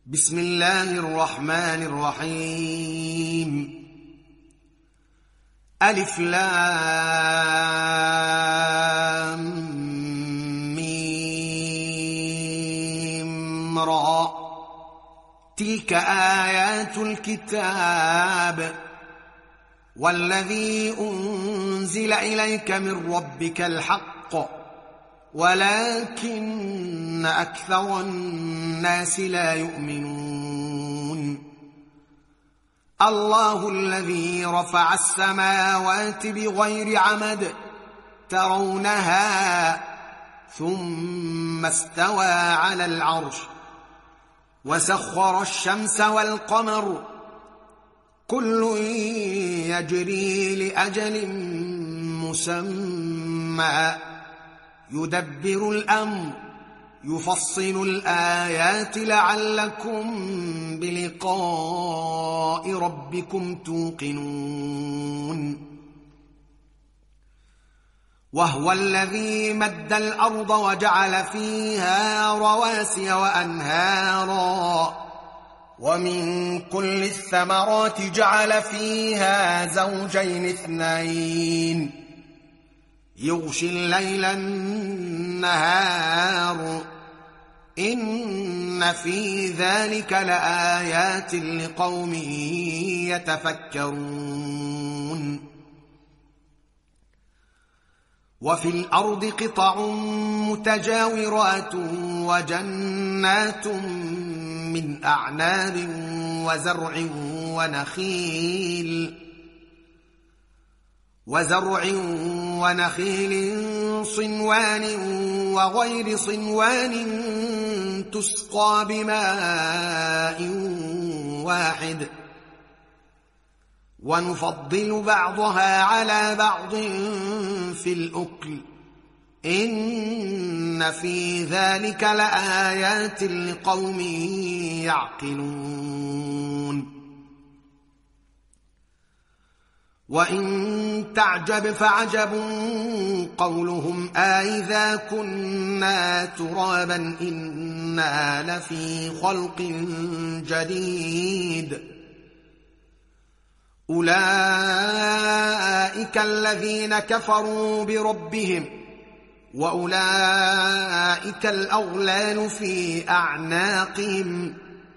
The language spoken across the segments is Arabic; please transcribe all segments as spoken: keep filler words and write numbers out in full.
بسم الله الرحمن الرحيم. ألف لام ميم را. تلك آيات الكتاب والذي أنزل إليك من ربك الحق ولكن أكثر الناس لا يؤمنون. الله الذي رفع السماوات بغير عمد ترونها ثم استوى على العرش وسخر الشمس والقمر كل يجري لأجل مسمى يدبر الأمر يفصل الآيات لعلكم بلقاء ربكم توقنون. وهو الذي مد الأرض وجعل فيها رواسي وأنهارا ومن كل الثمرات جعل فيها زوجين اثنين يغشي الليل النهار إن في ذلك لآيات لقوم يتفكرون. وفي الأرض قطع متجاورات وجنات من أعناب وزرع ونخيل وزرع ونخيل صنوان وغير صنوان تسقى بماء واحد ونفضل بعضها على بعض في الأكل إن في ذلك لآيات لقوم يعقلون. وإن تعجب فعجب قولهم أإذا كنا ترابا إنا لفي خلق جديد أولئك الذين كفروا بربهم وأولئك الأغلال في أعناقهم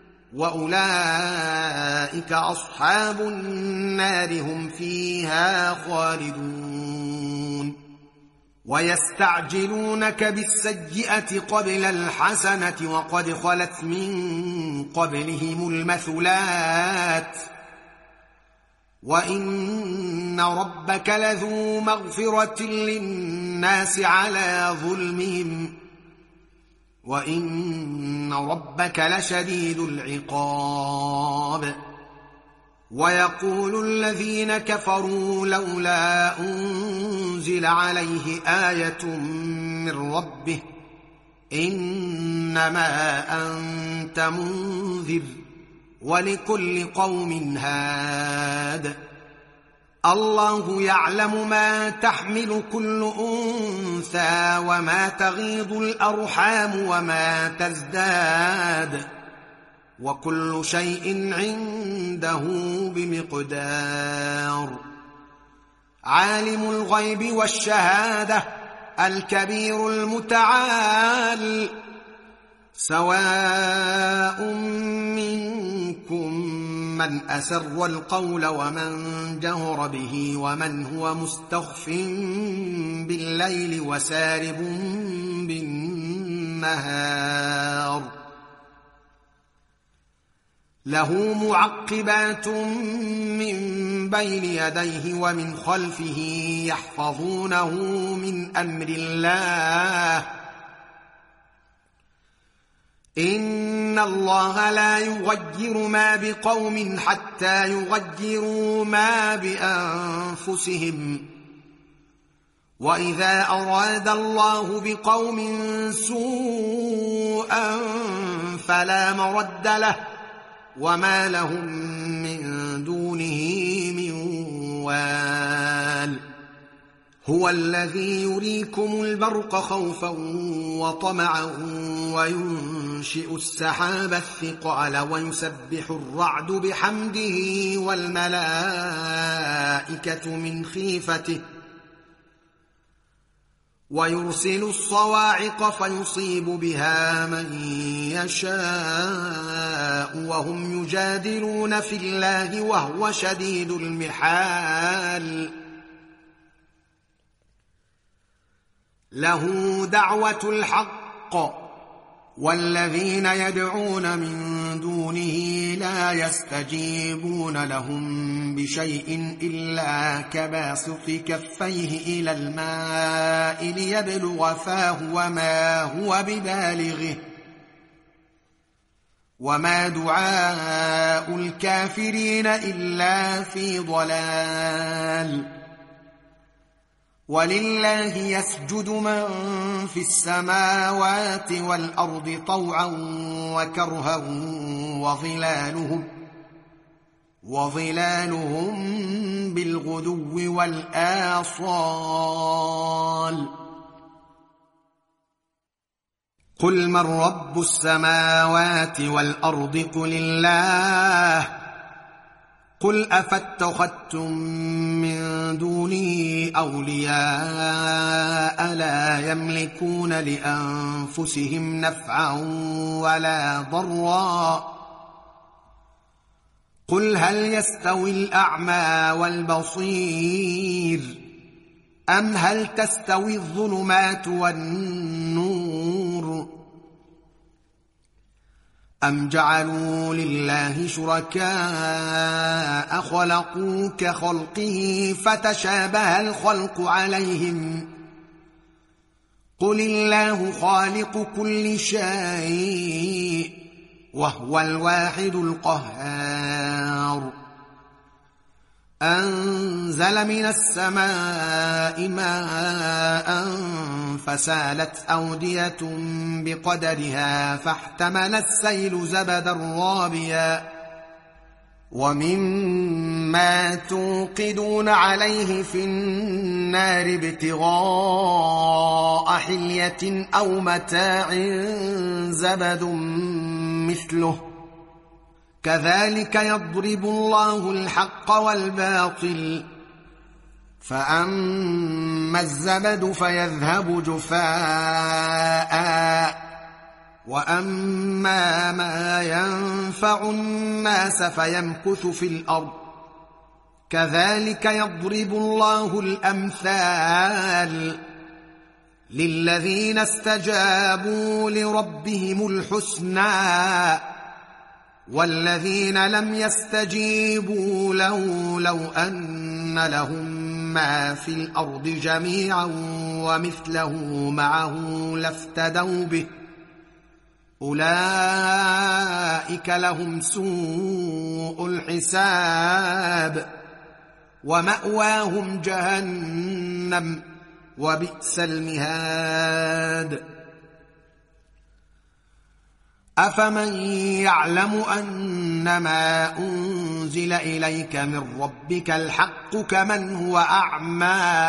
وأولئك أصحاب النار هم فيها خالدون. ويستعجلونك بالسيئة قبل الحسنة وقد خلت من قبلهم المثلات وإن ربك لذو مغفرة للناس على ظلمهم وإن ربك لشديد العقاب. ويقول الذين كفروا لولا أنزل عليه آية من ربه إنما أنت منذر ولكل قوم هاد. الله يعلم ما تحمل كل أنثى وما تغيض الأرحام وما تزداد وكل شيء عنده بمقدار. عالم الغيب والشهادة الكبير المتعال سواء منكم من أسر القول ومن جهر به ومن هو مستخف بالليل وسارب بالنهار له معقبات من بين يديه ومن خلفه يحفظونه من أمر الله إن الله لا يغير ما بقوم حتى يغيروا ما بأنفسهم وإذا أراد الله بقوم سوءا فلا مرد له وما لهم من دونه من وال. هو الذي يريكم البرق خوفا وطمعا وينشئ السحاب الثقال ويسبح الرعد بحمده والملائكة من خيفته ويرسل الصواعق فيصيب بها من يشاء وهم يجادلون في الله وهو شديد المحال له دعوة الحق والذين يدعون من دونه لا يستجيبون لهم بشيء إلا كباسط كفيه إلى الماء ليبلغ فاه وما هو ببالغه وما دعاء الكافرين إلا في ضلال ولله يسجد من في السماوات والأرض طوعا وكرها وظلالهم, وظلالهم بالغدو والآصال قل من رب السماوات والأرض قل الله قل أفاتخذتم من دونه أولياء لا يملكون لأنفسهم نفعا ولا ضرا قل هل يستوي الأعمى والبصير أم هل تستوي الظلمات والنور أم جعلوا لله شركاء خلقوا كخلقه فتشابه الخلق عليهم قل الله خالق كل شيء وهو الواحد القهار أنزل من السماء ماء فسالت أودية بقدرها فاحتمل السيل زبدا رابيا ومما توقدون عليه في النار ابتغاء حلية أو متاع زبد مثله كذلك يضرب الله الحق والباطل فأما الزبد فيذهب جفاء وأما ما ينفع الناس فيمكث في الأرض كذلك يضرب الله الأمثال للذين استجابوا لربهم الحسنى والذين لم يستجيبوا له لو أن لهم ما في الأرض جميعا ومثله معه لافتدوا به أولئك لهم سوء الحساب ومأواهم جهنم وبئس المهاد أفمن يعلم أنما أنزل إليك من ربك الحق كمن هو أعمى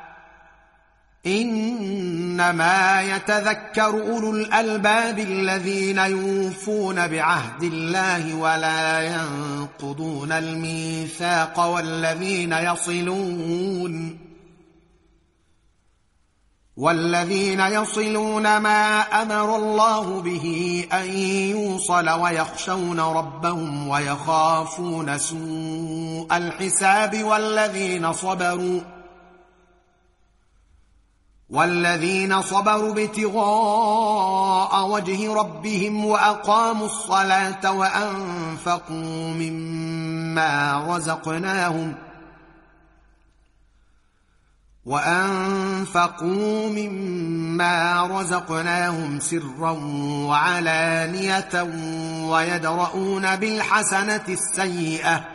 إنما يتذكر أولو الألباب الذين يوفون بعهد الله ولا ينقضون الميثاق والذين يصلون والذين يصلون ما أمر الله به أن يوصل ويخشون ربهم ويخافون سوء الحساب والذين صبروا والذين صبروا ابتغاء وجه ربهم وأقاموا الصلاة وأنفقوا مما رزقناهم وأنفقوا مما رزقناهم سرا وعلانية ويدرؤون بالحسنة السيئة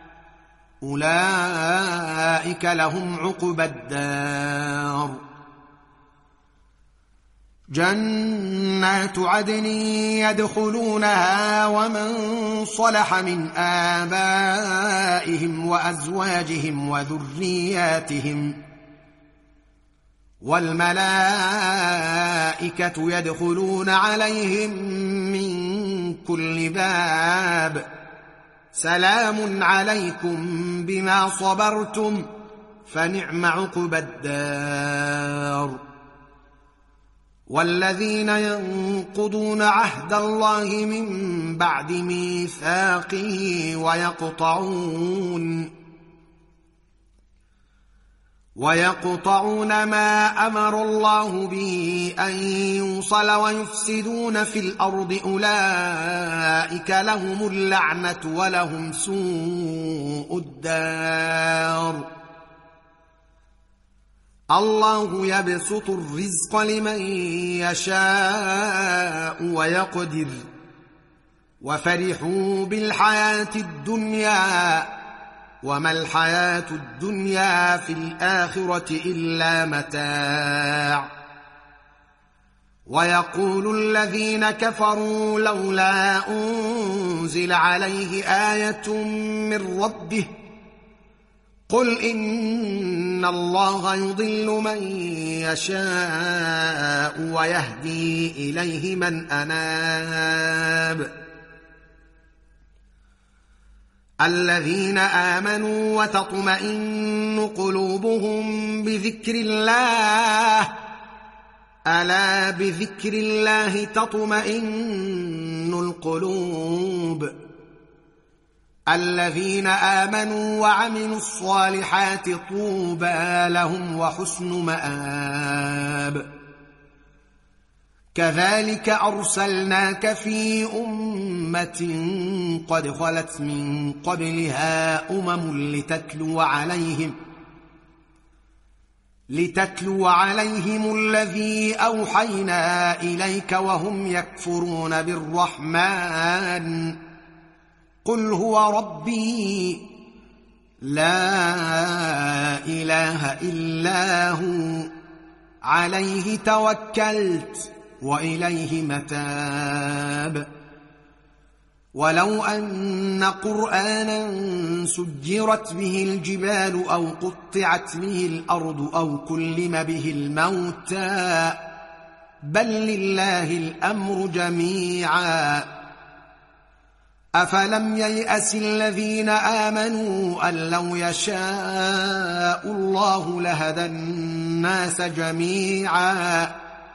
أولئك لهم عقبى الدار جنات عدن يدخلونها ومن صلح من آبائهم وأزواجهم وذرياتهم والملائكة يدخلون عليهم من كل باب سلام عليكم بما صبرتم فنعم عقبى الدار. والذين ينقضون عهد الله من بعد ميثاقه ويقطعون ويقطعون ما أمر الله به أن يوصل ويفسدون في الأرض أولئك لهم اللعنة ولهم سوء الدار. الله يبسط الرزق لمن يشاء ويقدر وفرحوا بالحياة الدنيا وما الحياة الدنيا في الآخرة إلا متاع. ويقول الذين كفروا لولا أنزل عليه آية من ربه قل إن الله يضل من يشاء ويهدي إليه من أناب. الذين آمنوا وتطمئن قلوبهم بذكر الله ألا بذكر الله تطمئن القلوب. الذين آمنوا وعملوا الصالحات طوبى لهم وحسن مآب. كذلك أرسلناك في أمة قد خلت من قبلها أمم لتتلو عليهم لتتلو عليهم الذي أوحينا إليك وهم يكفرون بالرحمن قل هو ربي لا إله إلا هو عليه توكلت وإليه متاب. ولو أن قرآنا سجرت به الجبال أو قطعت به الأرض أو كلم به الموتى بل لله الأمر جميعا. أفلم ييأس الذين آمنوا أن لو يشاء الله لهدى الناس جميعا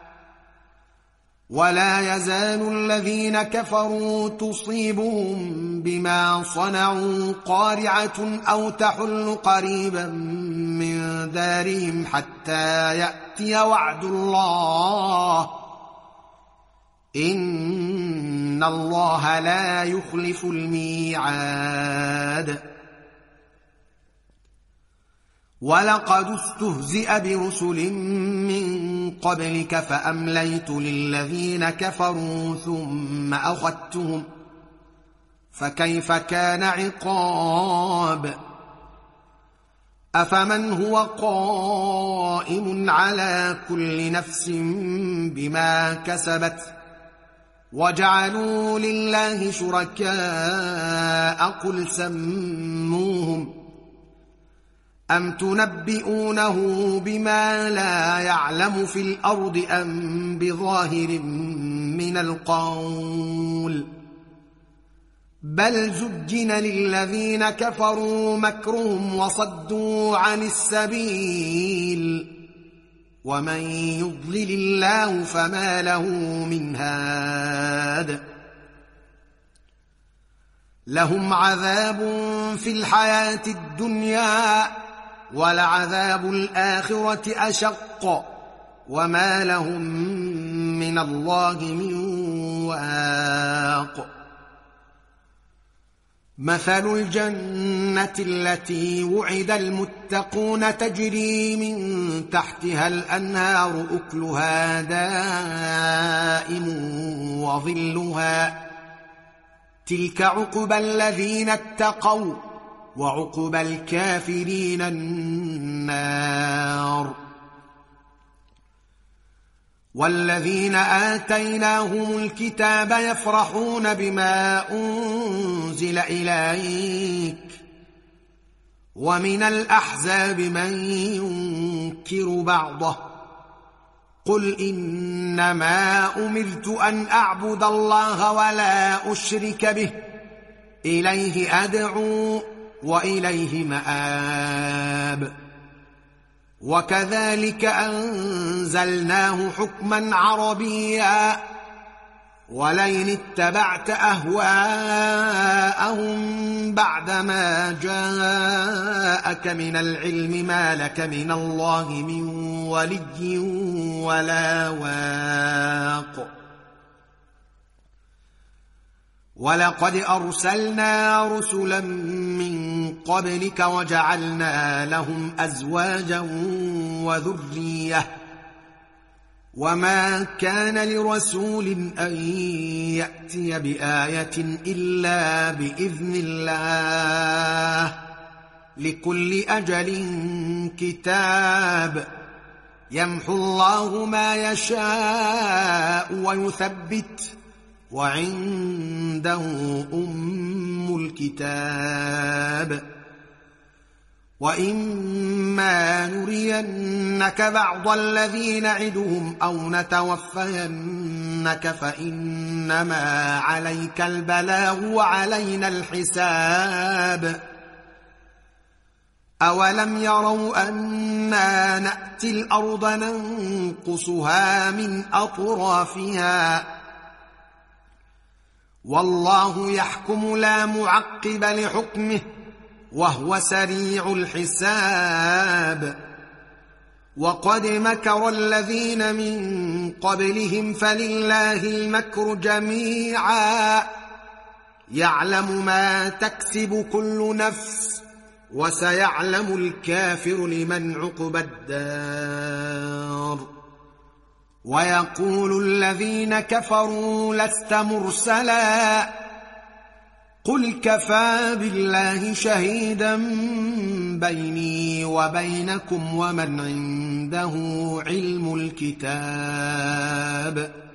ولا يزال الذين كفروا تصيبهم بما صنعوا قارعة أو تحل قريبا من دارهم حتى يأتي وعد الله إن الله لا يخلف الميعاد. ولقد استهزئ برسل من قبلك فأمليت للذين كفروا ثم أخذتهم فكيف كان عقاب. أفمن هو قائم على كل نفس بما كسبت وجعلوا لله شركاء قل سموهم أم تنبئونه بما لا يعلم في الأرض أم بظاهر من القول بل زجن للذين كفروا مكرهم وصدوا عن السبيل ومن يضلل الله فما له من هاد. لهم عذاب في الحياة الدنيا ولعذاب الآخرة أشق وما لهم من الله من واق. مثل الجنة التي وعد المتقون تجري من تحتها الأنهار أكلها دائم وظلها تلك عقبى الذين اتقوا وعقبى الكافرين النار. والذين آتيناهم الكتاب يفرحون بما أنزل إليك ومن الأحزاب من ينكر بعضه قل إنما أمرت أن أعبد الله ولا أشرك به إليه أدعو وإليه مآب. وكذلك أنزلناه حكما عربيا ولئن اتبعت أهواءهم بعدما جاءك من العلم ما لك من الله من ولي ولا واق. ولقد أرسلنا رسلا من قبلك وجعلنا لهم أزواجا وذرية وما كان لرسول أن يأتي بآية إلا بإذن الله لكل أجل كتاب يمحو الله ما يشاء ويثبت وعنده أم الكتاب. وإما نرينك بعض الذي نعدهم أو نتوفينك فإنما عليك البلاغ وعلينا الحساب. أولم يروا أنا نأتي الأرض ننقصها من أطرافها والله يحكم لا معقب لحكمه وهو سريع الحساب. وقد مكر الذين من قبلهم فلله المكر جميعا يعلم ما تكسب كل نفس وسيعلم الكافر لمن عقبى الدار. ويقول الذين كفروا لست مرسلا قل كفى بالله شهيدا بيني وبينكم ومن عنده علم الكتاب.